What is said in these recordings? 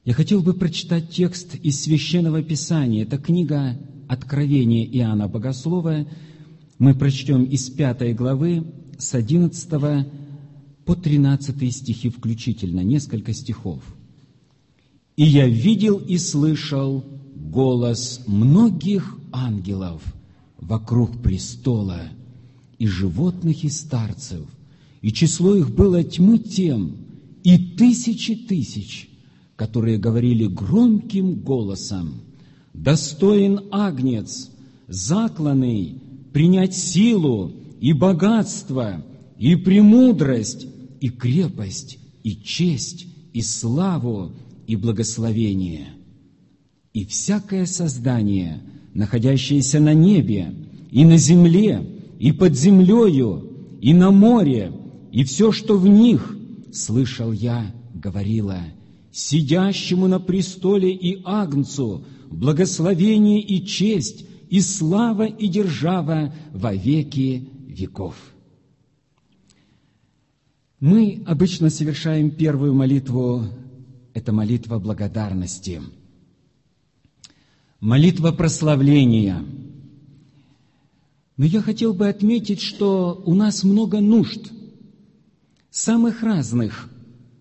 Я хотел бы прочитать текст из Священного Писания. Это книга Откровения Иоанна Богослова. Мы прочтем из 5 главы, с 11 по 13 стихи включительно, несколько стихов. «И я видел и слышал голос многих ангелов вокруг престола, и животных, и старцев, и число их было тьмы тем, и тысячи тысяч, которые говорили громким голосом: достоин Агнец, закланный, принять силу и богатство, и премудрость, и крепость, и честь, и славу, и благословение. И всякое создание, находящееся на небе, и на земле, и под землею, и на море, и все, что в них, слышал я, говорила: сидящему на престоле и Агнцу благословение и честь, и слава, и держава во веки веков». Мы обычно совершаем первую молитву, это молитва благодарности, молитва прославления. Но я хотел бы отметить, что у нас много нужд, самых разных.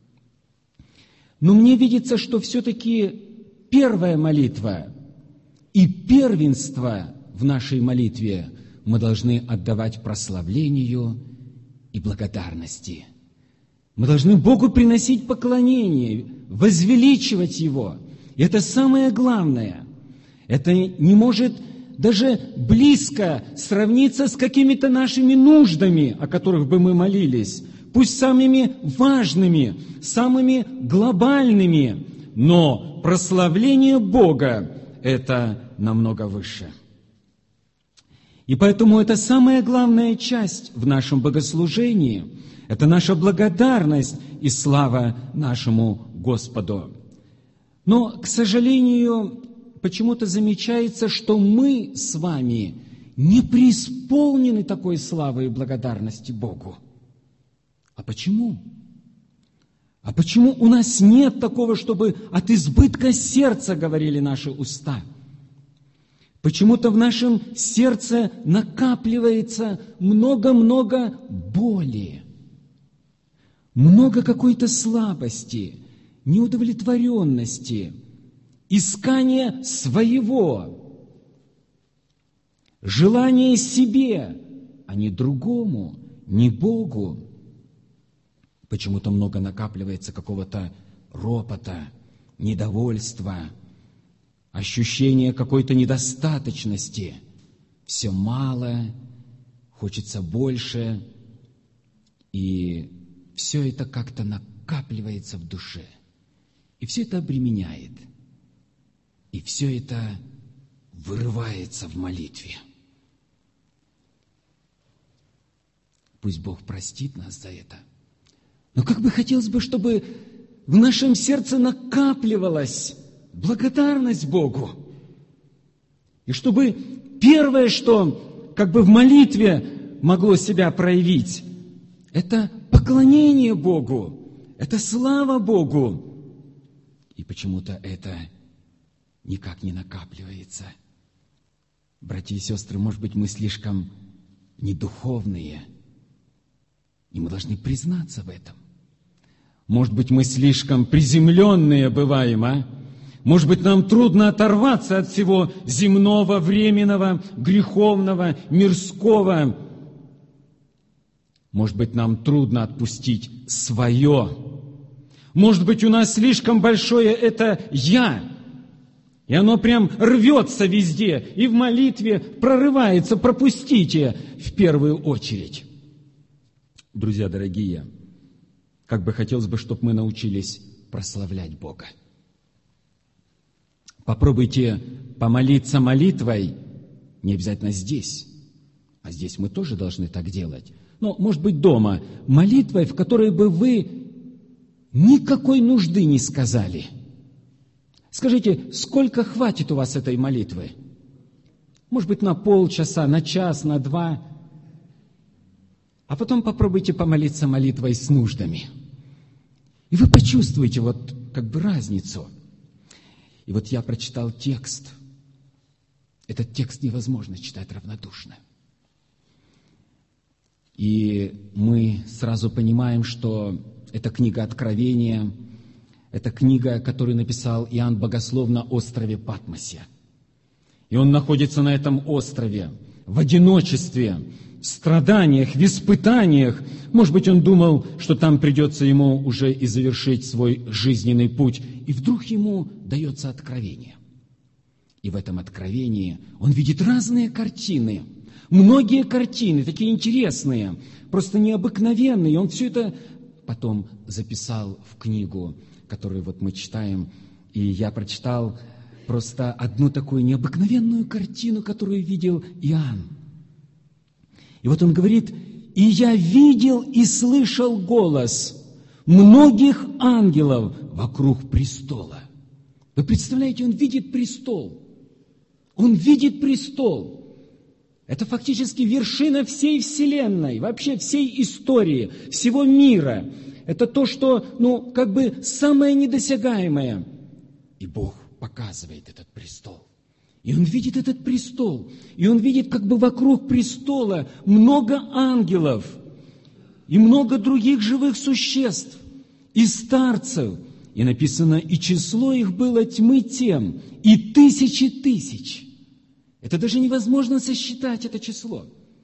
Но мне видится, что все-таки первая молитва и первенство в нашей молитве мы должны отдавать прославлению и благодарности. Мы должны Богу приносить поклонение, возвеличивать Его. И это самое главное. Это не может даже близко сравниться с какими-то нашими нуждами, о которых бы мы молились, пусть самыми важными, самыми глобальными, но прославление Бога – это намного выше. И поэтому это самая главная часть в нашем богослужении – это наша благодарность и слава нашему Господу. Но, к сожалению, почему-то замечается, что мы с вами не преисполнены такой славы и благодарности Богу. А почему? А почему у нас нет такого, чтобы от избытка сердца говорили наши уста? Почему-то в нашем сердце накапливается много-много боли, много какой-то слабости, неудовлетворенности, искания своего, желания себе, а не другому, не Богу. Почему-то много накапливается какого-то ропота, недовольства, ощущения какой-то недостаточности. Все мало, хочется больше, и все это как-то накапливается в душе. И все это обременяет. И все это вырывается в молитве. Пусть Бог простит нас за это. Но как бы хотелось бы, чтобы в нашем сердце накапливалась благодарность Богу. И чтобы первое, что как бы в молитве могло себя проявить, это поклонение Богу, это слава Богу. И почему-то это никак не накапливается. Братья и сестры, может быть, мы слишком недуховные, и мы должны признаться в этом. Может быть, мы слишком приземленные бываем, а? Может быть, нам трудно оторваться от всего земного, временного, греховного, мирского. Может быть, нам трудно отпустить свое. Может быть, у нас слишком большое это «я», и оно прям рвется везде, и в молитве прорывается. Пропустите в первую очередь. Друзья дорогие, как бы хотелось бы, чтобы мы научились прославлять Бога. Попробуйте помолиться молитвой, не обязательно здесь, а здесь мы тоже должны так делать. Но, может быть, дома, молитвой, в которой бы вы никакой нужды не сказали. Скажите, сколько хватит у вас этой молитвы? Может быть, на полчаса, на час, на 2. А потом попробуйте помолиться молитвой с нуждами. И вы почувствуете вот как бы разницу. И вот я прочитал текст. Этот текст невозможно читать равнодушно. И мы сразу понимаем, что это книга Откровения, это книга, которую написал Иоанн Богослов на острове Патмосе. И он находится на этом острове в одиночестве, в страданиях, в испытаниях. Может быть, он думал, что там придется ему уже и завершить свой жизненный путь. И вдруг ему дается откровение. И в этом откровении он видит разные картины. Многие картины, такие интересные, просто необыкновенные. И он все это потом записал в книгу, которую вот мы читаем. И я прочитал просто одну такую необыкновенную картину, которую видел Иоанн. И вот он говорит: «И я видел и слышал голос многих ангелов вокруг престола». Вы представляете, он видит престол. Он видит престол. Это фактически вершина всей Вселенной, вообще всей истории, всего мира. Это то, что, как бы самое недосягаемое. И Бог показывает этот престол. И он видит этот престол. И он видит как бы вокруг престола много ангелов и много других живых существ и старцев. И написано: и число их было тьмы тем, и тысячи тысяч. Это даже невозможно сосчитать, это число.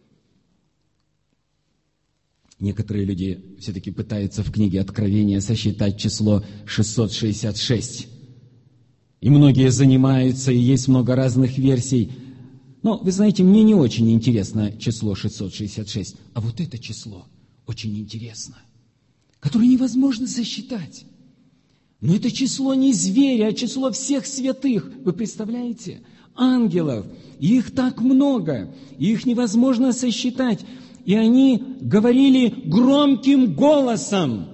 Некоторые люди все-таки пытаются в книге Откровения сосчитать число 666. И многие занимаются, и есть много разных версий. Но, вы знаете, мне не очень интересно число 666, а вот это число очень интересно, которое невозможно сосчитать. Но это число не зверя, а число всех святых. Вы представляете? Ангелов. И их так много, и их невозможно сосчитать. И они говорили громким голосом.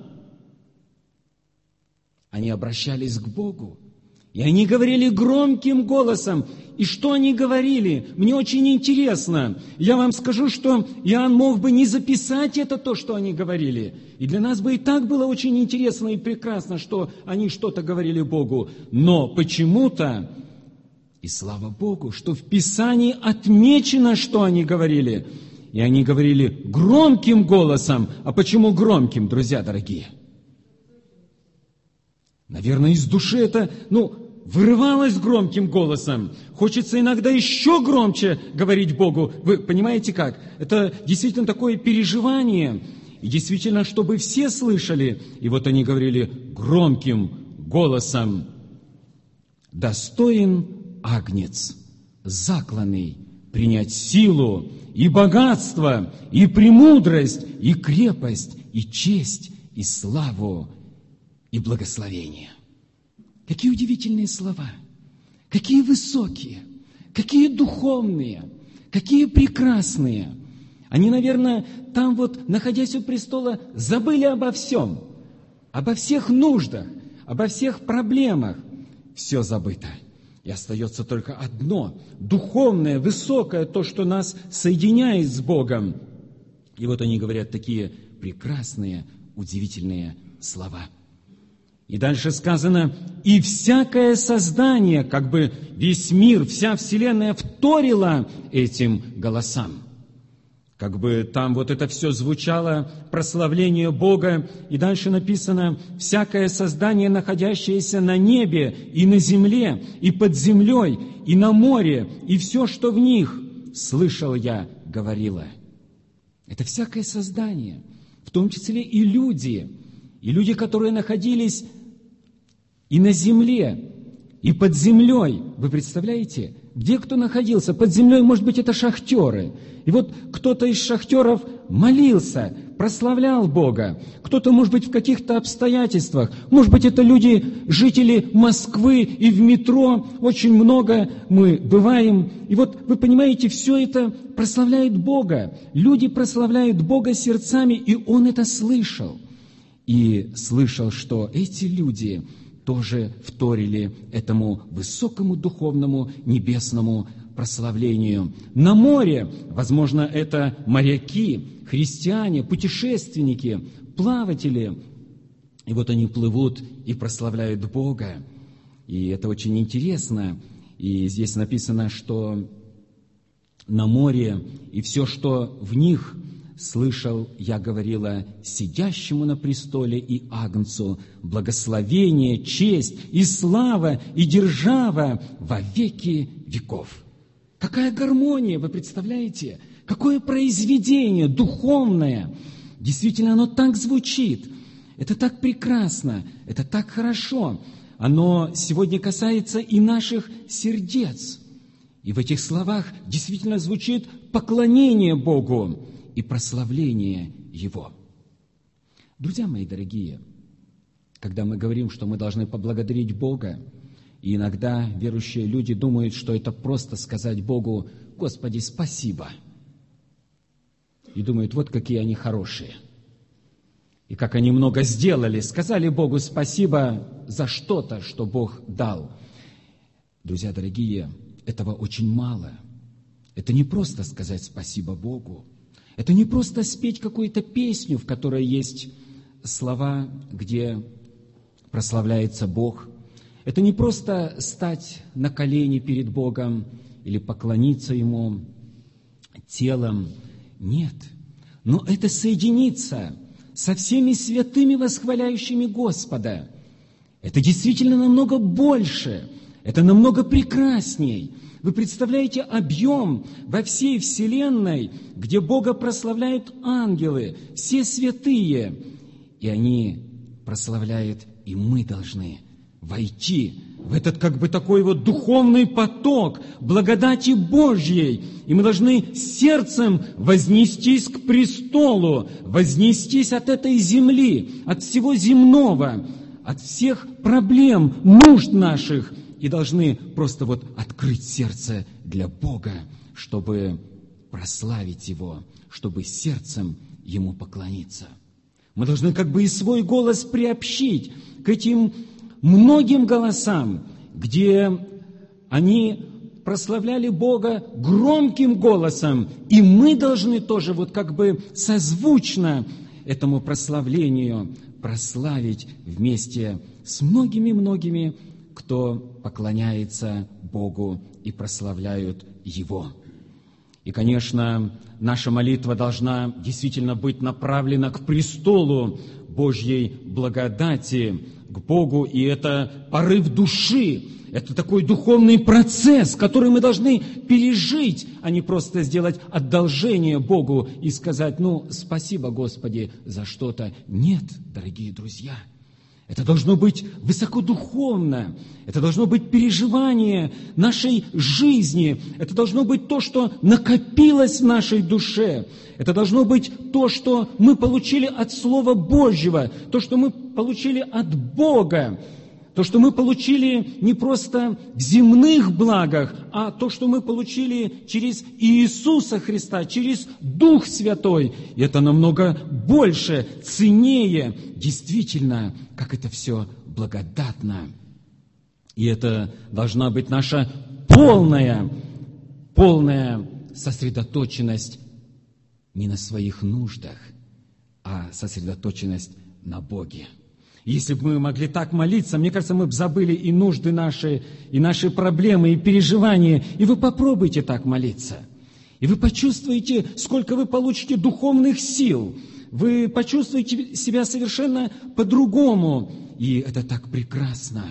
Они обращались к Богу. И они говорили громким голосом. И что они говорили? Мне очень интересно. Я вам скажу, что Иоанн мог бы не записать это, то, что они говорили. И для нас бы и так было очень интересно и прекрасно, что они что-то говорили Богу. Но почему-то, и слава Богу, что в Писании отмечено, что они говорили. И они говорили громким голосом. А почему громким, друзья дорогие? Наверное, из души это, вырывалось громким голосом. Хочется иногда еще громче говорить Богу. Вы понимаете как? Это действительно такое переживание. И действительно, чтобы все слышали. И вот они говорили громким голосом: «Достоин Агнец, закланный, принять силу и богатство, и премудрость, и крепость, и честь, и славу, и благословение». Какие удивительные слова, какие высокие, какие духовные, какие прекрасные. Они, наверное, там вот, находясь у престола, забыли обо всем, обо всех нуждах, обо всех проблемах. Все забыто. И остается только одно, духовное, высокое, то, что нас соединяет с Богом. И вот они говорят такие прекрасные, удивительные слова. И дальше сказано: «И всякое создание, как бы весь мир, вся вселенная вторила этим голосам». Как бы там вот это все звучало, прославление Бога. И дальше написано: «Всякое создание, находящееся на небе и на земле, и под землей, и на море, и все, что в них, слышал я, говорило». Это всякое создание, в том числе и люди, которые находились и на земле, и под землей. Вы представляете, где кто находился? Под землей, может быть, это шахтеры. И вот кто-то из шахтеров молился, прославлял Бога. Кто-то, может быть, в каких-то обстоятельствах. Может быть, это люди, жители Москвы и в метро. Очень много мы бываем. И вот, вы понимаете, все это прославляет Бога. Люди прославляют Бога сердцами, и Он это слышал. И слышал, что эти люди тоже вторили этому высокому духовному небесному прославлению. На море, возможно, это моряки, христиане, путешественники, плаватели. И вот они плывут и прославляют Бога. И это очень интересно. И здесь написано, что на море и все, что в них, слышал я, говорила, сидящему на престоле и Агнцу, благословение, честь и слава и держава во веки веков. Какая гармония, вы представляете? Какое произведение духовное! Действительно, оно так звучит, это так прекрасно, это так хорошо. Оно сегодня касается и наших сердец. И в этих словах действительно звучит поклонение Богу и прославление Его. Друзья мои дорогие, когда мы говорим, что мы должны поблагодарить Бога, и иногда верующие люди думают, что это просто сказать Богу: «Господи, спасибо». И думают, вот какие они хорошие. И как они много сделали, сказали Богу спасибо за что-то, что Бог дал. Друзья дорогие, этого очень мало. Это не просто сказать спасибо Богу. Это не просто спеть какую-то песню, в которой есть слова, где прославляется Бог. Это не просто стать на колени перед Богом или поклониться Ему телом. Нет. Но это соединиться со всеми святыми, восхваляющими Господа. Это действительно намного больше. Это намного прекрасней. Вы представляете объем во всей вселенной, где Бога прославляют ангелы, все святые, и они прославляют, и мы должны войти в этот как бы такой вот духовный поток благодати Божьей, и мы должны сердцем вознестись к престолу, вознестись от этой земли, от всего земного, от всех проблем, нужд наших, и должны просто вот открыть сердце для Бога, чтобы прославить Его, чтобы сердцем Ему поклониться. Мы должны как бы и свой голос приобщить к этим многим голосам, где они прославляли Бога громким голосом, и мы должны тоже вот как бы созвучно этому прославлению прославить вместе с многими-многими, кто поклоняется Богу и прославляют Его. И, конечно, наша молитва должна действительно быть направлена к престолу Божьей благодати, к Богу, и это порыв души, это такой духовный процесс, который мы должны пережить, а не просто сделать одолжение Богу и сказать: ну, спасибо, Господи, за что-то. Нет, дорогие друзья, это должно быть высокодуховно, это должно быть переживание нашей жизни, это должно быть то, что накопилось в нашей душе, это должно быть то, что мы получили от Слова Божьего, то, что мы получили от Бога, то, что мы получили не просто в земных благах, а то, что мы получили через Иисуса Христа, через Дух Святой. И это намного больше, ценнее, действительно, как это все благодатно. И это должна быть наша полная сосредоточенность не на своих нуждах, а сосредоточенность на Боге. Если бы мы могли так молиться, мне кажется, мы бы забыли и нужды наши, и наши проблемы, и переживания. И вы попробуйте так молиться. И вы почувствуете, сколько вы получите духовных сил. Вы почувствуете себя совершенно по-другому. И это так прекрасно.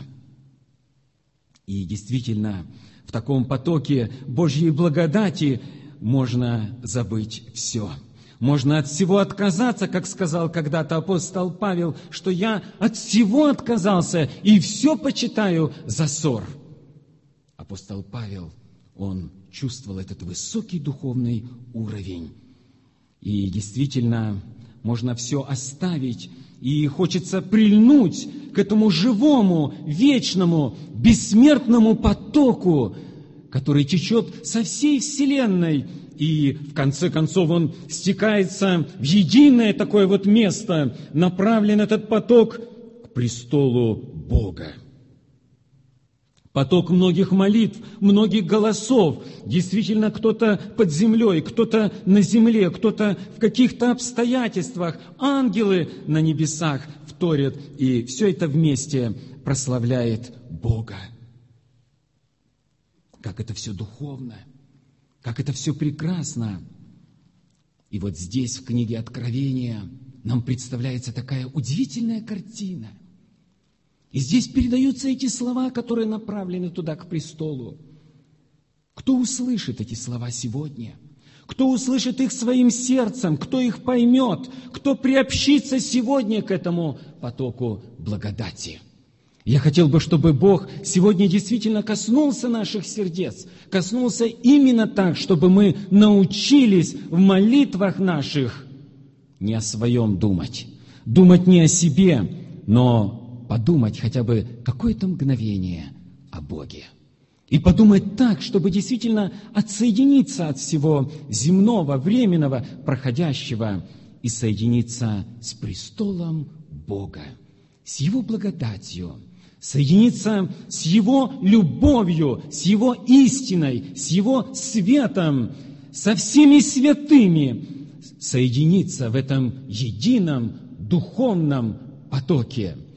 И действительно, в таком потоке Божьей благодати можно забыть все. Можно от всего отказаться, как сказал когда-то апостол Павел, что я от всего отказался и все почитаю за ссор. Апостол Павел, он чувствовал этот высокий духовный уровень. И действительно, можно все оставить, и хочется прильнуть к этому живому, вечному, бессмертному потоку, который течет со всей вселенной. И в конце концов он стекается в единое такое вот место, направлен этот поток к престолу Бога. Поток многих молитв, многих голосов. Действительно, кто-то под землей, кто-то на земле, кто-то в каких-то обстоятельствах. Ангелы на небесах вторят. И все это вместе прославляет Бога. Как это все духовно, как это все прекрасно. И вот здесь, в книге Откровения, нам представляется такая удивительная картина. И здесь передаются эти слова, которые направлены туда, к престолу. Кто услышит эти слова сегодня? Кто услышит их своим сердцем? Кто их поймет? Кто приобщится сегодня к этому потоку благодати? Я хотел бы, чтобы Бог сегодня действительно коснулся наших сердец, коснулся именно так, чтобы мы научились в молитвах наших не о своем думать, думать не о себе, но подумать хотя бы какое-то мгновение о Боге. И подумать так, чтобы действительно отсоединиться от всего земного, временного, проходящего, и соединиться с престолом Бога, с Его благодатью, соединиться с Его любовью, с Его истиной, с Его светом, со всеми святыми, соединиться в этом едином духовном потоке.